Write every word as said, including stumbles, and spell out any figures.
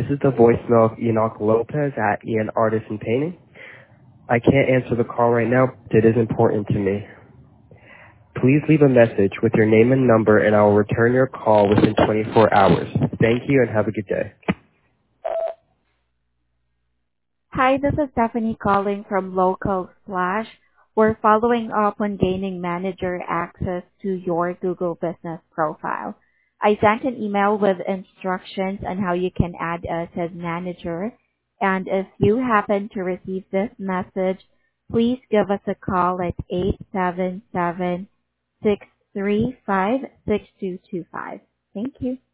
is the voicemail of Enoch Lopez at Ian Artisan Painting. I can't answer the call right now, but it is important to me. Please leave a message with your name and number, and I will return your call within twenty-four hours. Thank you, and have a good day. Hi, this is Stephanie calling from Local Slash. We're following up on gaining manager access to your Google Business profile. I sent an email with instructions on how you can add us as manager. And if you happen to receive this message, please give us a call at eight seven seven, six three five, six two two five. Thank you.